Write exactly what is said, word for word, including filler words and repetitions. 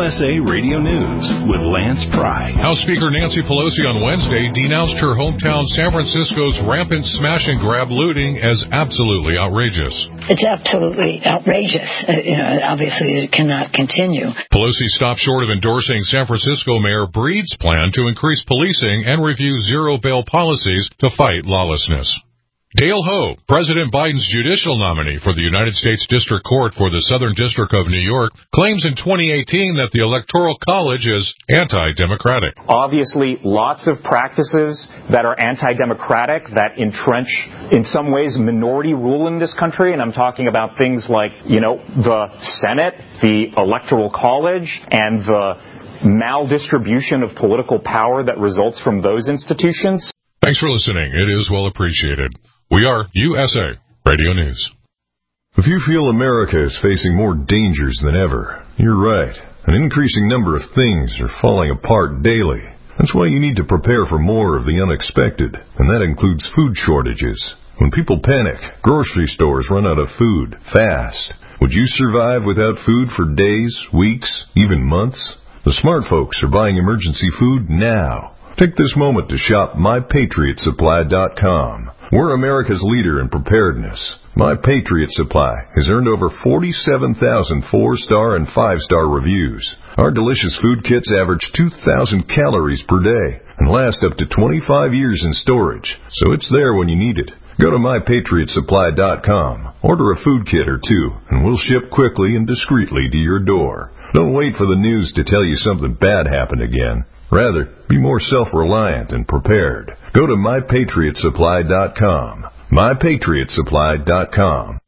S A Radio News with Lance Pry. House Speaker Nancy Pelosi on Wednesday denounced her hometown San Francisco's rampant smash and grab looting as absolutely outrageous. It's absolutely outrageous. Uh, you know, obviously it cannot continue. Pelosi stopped short of endorsing San Francisco Mayor Breed's plan to increase policing and review zero-bail policies to fight lawlessness. Dale Ho, President Biden's judicial nominee for the United States District Court for the Southern District of New York, claims in twenty eighteen that the Electoral College is anti-democratic. Obviously, lots of practices that are anti-democratic, that entrench, in some ways, minority rule in this country. And I'm talking about things like, you know, the Senate, the Electoral College, and the maldistribution of political power that results from those institutions. Thanks for listening. It is well appreciated. We are U S A Radio News. If you feel America is facing more dangers than ever, you're right. An increasing number of things are falling apart daily. That's why you need to prepare for more of the unexpected, and that includes food shortages. When people panic, grocery stores run out of food fast. Would you survive without food for days, weeks, even months? The smart folks are buying emergency food now. Take this moment to shop my patriot supply dot com. We're America's leader in preparedness. My Patriot Supply has earned over forty-seven thousand four-star and five-star reviews. Our delicious food kits average two thousand calories per day and last up to twenty-five years in storage, so it's there when you need it. Go to my patriot supply dot com, order a food kit or two, and we'll ship quickly and discreetly to your door. Don't wait for the news to tell you something bad happened again. Rather, be more self-reliant and prepared. Go to my patriot supply dot com. my patriot supply dot com.